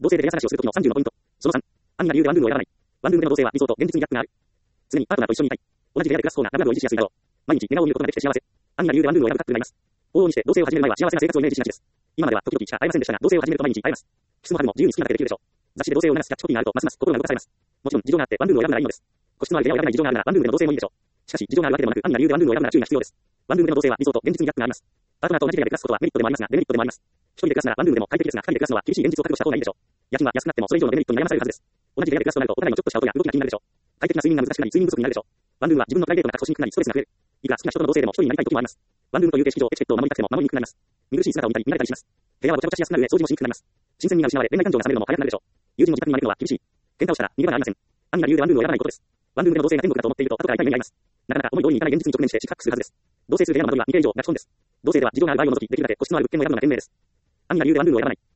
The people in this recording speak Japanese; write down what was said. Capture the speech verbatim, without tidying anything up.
同性でレア探しをするときのさんじゅうのポイント。そのさん。アンニが理由でワンルームを選ばない。ワンルームでの同性は理想と現実にギャップがある。常にパートナーと一緒にいたい。同じ部屋で暮らす方がラブラブを維持しやすいだろう。毎日寝顔を見ることができて幸せ。アンニが理由でワンルームを選ぶタップがあります。往々にして同性を始める前は幸せな生活をイメージしがちです。今までは時々しか会えませんでしたが、同性を始めると毎日会えます。キスもハグも自由に好きなだけできるでしょう。雑誌で同性を流すキャッチコピーがあるとますます心が動かされます。もちろん事情があってワンルームを選ぶならいいのです。個室のある部屋を選ばない事情があるならワンルームでの同性もいいでしょう。しかし事情があるわけでもなく、アンニが理由でワンルームを選ぶなら注意が必要です。ワンルームでの同性は理想と現実にギャップがあります。パートナーと同じ部屋で暮らすことはメリットでもありますが、デメリットでもあります。一人で暮らすならワンルームでも快適ですが、二人で暮らすのは厳しい現実を覚悟した方がいいでしょう。家賃は安くなってもそれ以上のデメリットに悩まされるはずです。同じ部屋で暮らすとなるとお互いのちょっとした音や動きが気になるでしょう。快適な睡眠が難しくなり睡眠不足になるでしょう。ワンルームは自分のプライベートが確保しにくくなりストレスが増える。いくら好きな人との同性でも一人になりたい時もあります。ワンルームという形式上エチケットを守りたくても守りにくくなります。見苦しい姿を見たり見られたりします。部屋はごちゃごちゃしやすくなる上掃除もしにくくなります。新鮮味が失われ恋愛感情が冷めるのも早くなるでしょう。友人の自宅に招くのは厳しい。喧嘩をしたら逃げ場がありません。アンニが理由でワンルームを選ばないことです。ワンルームでの同性が天国だと思っていると後から痛い目に遭います。なかなか思い通りにいかない現実に直面して四苦八苦するはずです。同棲する部屋の間取りはにけい以上が基本です。同性では事情がある場合を除きできるだけ個室のある物件を選ぶのが賢明です。アンニが理由でワンルームを選ばない。